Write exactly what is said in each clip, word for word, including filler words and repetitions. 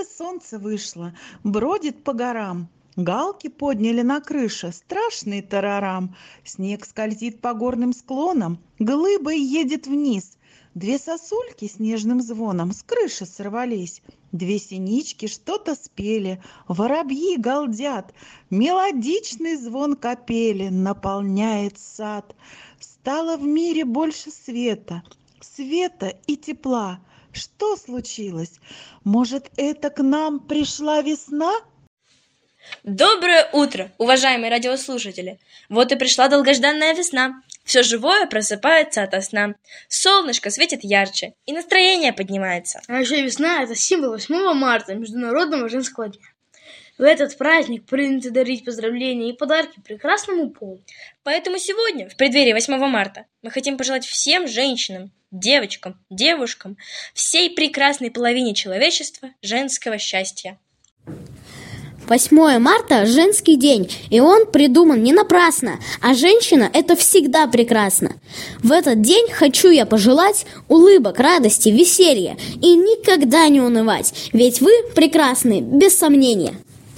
уже солнце вышло, бродит по горам. Галки подняли на крыше, страшный тарарам. Снег скользит по горным склонам, глыбой едет вниз. Две сосульки с нежным звоном с крыши сорвались. Две синички что-то спели, воробьи галдят. Мелодичный звон капели наполняет сад. Стало в мире больше света, света и тепла. Что случилось? Может, это к нам пришла весна? Доброе утро, уважаемые радиослушатели! Вот и пришла долгожданная весна. Все живое просыпается ото сна. Солнышко светит ярче, и настроение поднимается. А еще весна – это символ восьмого марта, Международного женского дня. В этот праздник принято дарить поздравления и подарки прекрасному полу. Поэтому сегодня, в преддверии восьмого марта, мы хотим пожелать всем женщинам, девочкам, девушкам, всей прекрасной половине человечества женского счастья. восьмое марта – женский день, и он придуман не напрасно, а женщина – это всегда прекрасно. В этот день хочу я пожелать улыбок, радости, веселья и никогда не унывать, ведь вы прекрасны, без сомнения.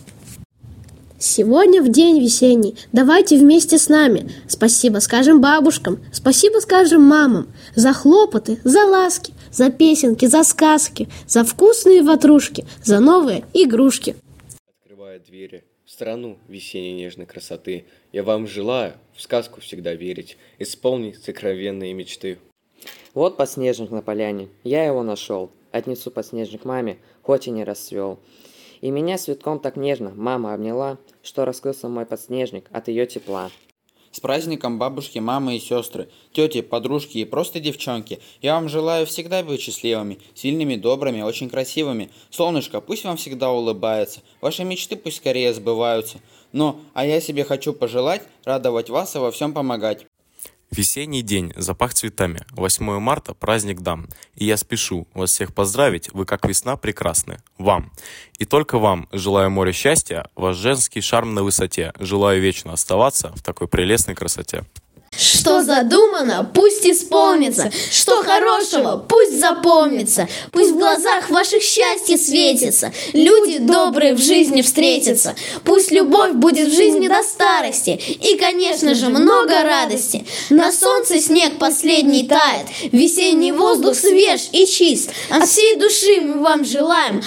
Сегодня в день весенний, давайте вместе с нами спасибо скажем бабушкам, спасибо скажем мамам за хлопоты, за ласки, за песенки, за сказки, за вкусные ватрушки, за новые игрушки. Открывая двери в страну весенней нежной красоты, я вам желаю в сказку всегда верить, исполнить сокровенные мечты. Вот подснежник на поляне, я его нашел, отнесу подснежник маме, хоть и не расцвел. И меня цветком так нежно мама обняла, что раскрылся мой подснежник от ее тепла. С праздником бабушки, мамы и сестры, тети, подружки и просто девчонки. Я вам желаю всегда быть счастливыми, сильными, добрыми, очень красивыми. Солнышко, пусть вам всегда улыбается, ваши мечты пусть скорее сбываются. Ну, а я себе хочу пожелать радовать вас и во всем помогать. Весенний день запах цветами. восьмое марта праздник дам. И я спешу вас всех поздравить, вы как весна прекрасны. Вам. И только вам желаю моря счастья, ваш женский шарм на высоте. Желаю вечно оставаться в такой прелестной красоте. Что задумано, пусть исполнится, что хорошего, пусть запомнится, пусть в глазах ваших счастье светится, люди добрые в жизни встретятся, пусть любовь будет в жизни до старости, и, конечно же, много радости. На солнце снег последний тает, весенний воздух свеж и чист, от всей души мы вам желаем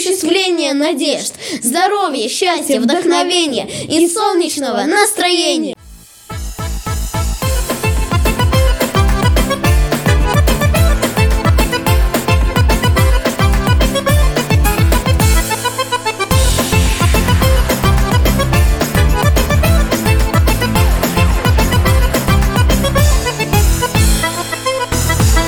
осуществления надежд, здоровья, счастья, вдохновения и солнечного настроения.